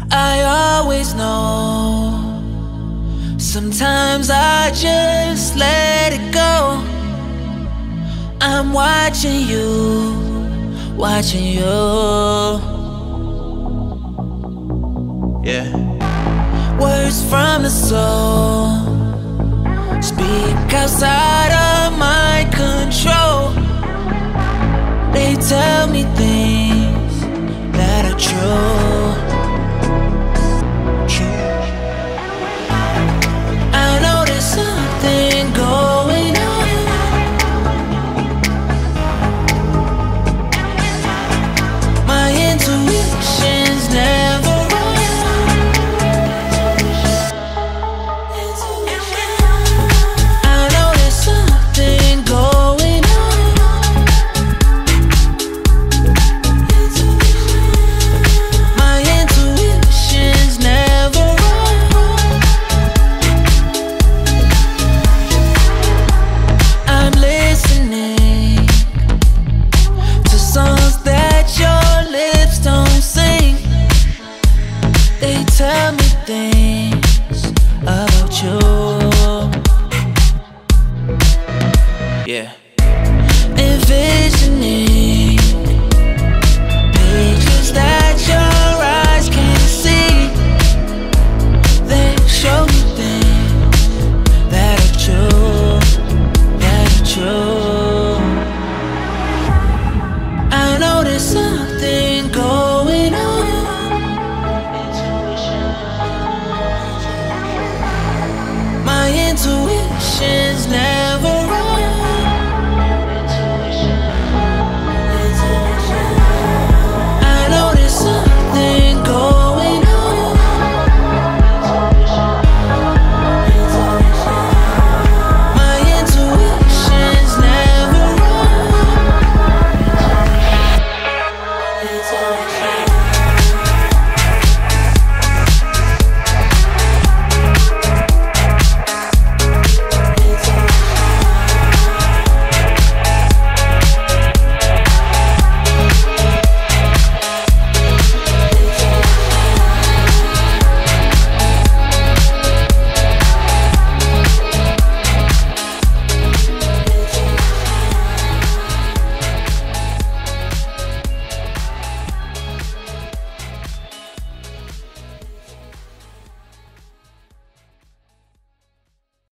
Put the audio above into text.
I always know. Sometimes I just let it go. I'm watching you, watching you. Yeah. Words from the soul speak outside of my control. They tell me things that are true.